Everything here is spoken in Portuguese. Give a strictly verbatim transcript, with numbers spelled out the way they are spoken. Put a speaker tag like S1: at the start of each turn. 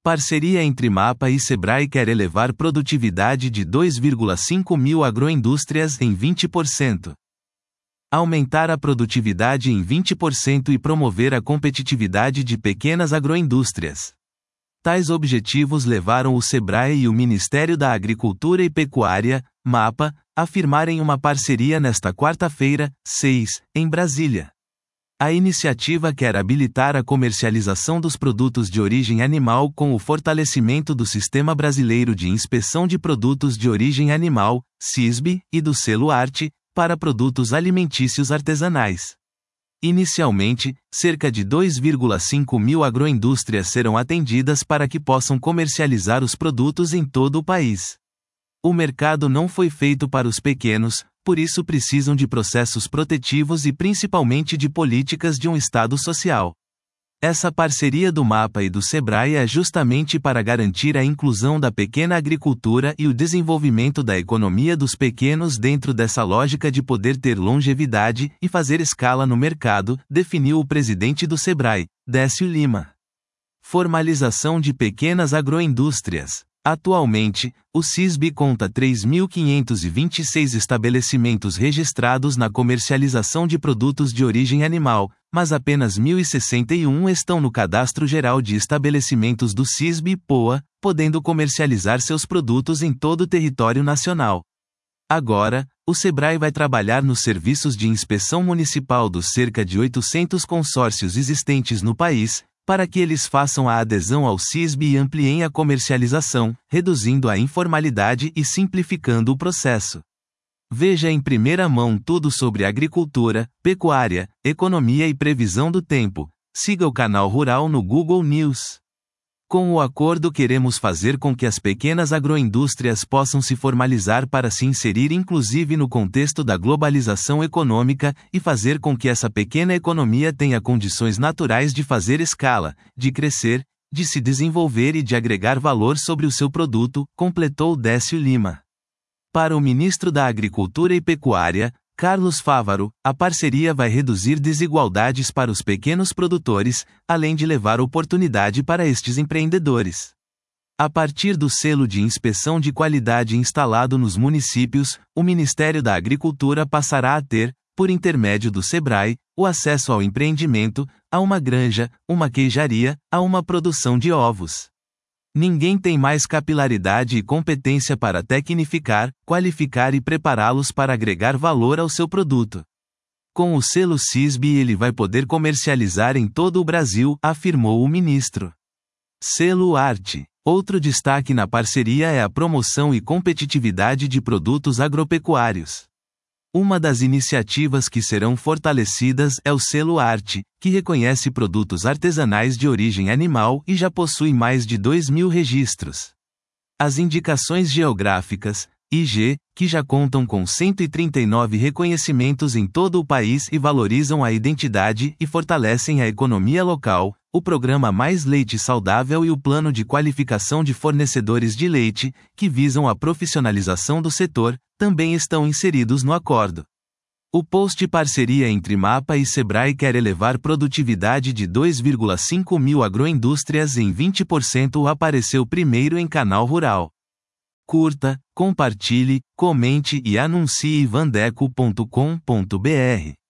S1: Parceria entre Mapa e Sebrae quer elevar produtividade de dois vírgula cinco mil agroindústrias em vinte por cento. Aumentar a produtividade em vinte por cento e promover a competitividade de pequenas agroindústrias. Tais objetivos levaram o Sebrae e o Ministério da Agricultura e Pecuária, Mapa, a firmarem uma parceria nesta quarta-feira, seis, em Brasília. A iniciativa quer habilitar a comercialização dos produtos de origem animal com o fortalecimento do Sistema Brasileiro de Inspeção de Produtos de Origem Animal, SISB, e do selo Arte, para produtos alimentícios artesanais. Inicialmente, cerca de dois vírgula cinco mil agroindústrias serão atendidas para que possam comercializar os produtos em todo o país. O mercado não foi feito para os pequenos, por isso precisam de processos protetivos e principalmente de políticas de um Estado social. Essa parceria do Mapa e do Sebrae é justamente para garantir a inclusão da pequena agricultura e o desenvolvimento da economia dos pequenos dentro dessa lógica de poder ter longevidade e fazer escala no mercado, definiu o presidente do Sebrae, Décio Lima. Formalização de pequenas agroindústrias. Atualmente, o SISB conta três mil quinhentos e vinte e seis estabelecimentos registrados na comercialização de produtos de origem animal, mas apenas mil e sessenta e um estão no Cadastro Geral de Estabelecimentos do SISB P O A, podendo comercializar seus produtos em todo o território nacional. Agora, o Sebrae vai trabalhar nos serviços de inspeção municipal dos cerca de oitocentos consórcios existentes no país, para que eles façam a adesão ao SISB e ampliem a comercialização, reduzindo a informalidade e simplificando o processo. Veja em primeira mão tudo sobre agricultura, pecuária, economia e previsão do tempo. Siga o canal Rural no Google News. Com o acordo queremos fazer com que as pequenas agroindústrias possam se formalizar para se inserir inclusive no contexto da globalização econômica e fazer com que essa pequena economia tenha condições naturais de fazer escala, de crescer, de se desenvolver e de agregar valor sobre o seu produto, completou Décio Lima. Para o ministro da Agricultura e Pecuária, Carlos Fávaro, a parceria vai reduzir desigualdades para os pequenos produtores, além de levar oportunidade para estes empreendedores. A partir do selo de inspeção de qualidade instalado nos municípios, o Ministério da Agricultura passará a ter, por intermédio do Sebrae, o acesso ao empreendimento, a uma granja, uma queijaria, a uma produção de ovos. Ninguém tem mais capilaridade e competência para tecnificar, qualificar e prepará-los para agregar valor ao seu produto. Com o selo SISB ele vai poder comercializar em todo o Brasil, afirmou o ministro. Selo Arte. Outro destaque na parceria é a promoção e competitividade de produtos agropecuários. Uma das iniciativas que serão fortalecidas é o selo Arte, que reconhece produtos artesanais de origem animal e já possui mais de dois mil registros. As indicações geográficas, I G, que já contam com cento e trinta e nove reconhecimentos em todo o país e valorizam a identidade e fortalecem a economia local, o programa Mais Leite Saudável e o Plano de Qualificação de Fornecedores de Leite, que visam a profissionalização do setor, também estão inseridos no acordo. O post parceria entre Mapa e Sebrae quer elevar produtividade de dois vírgula cinco mil agroindústrias em vinte por cento apareceu primeiro em Canal Rural. Curta, compartilhe, comente e anuncie vandeco ponto com ponto br.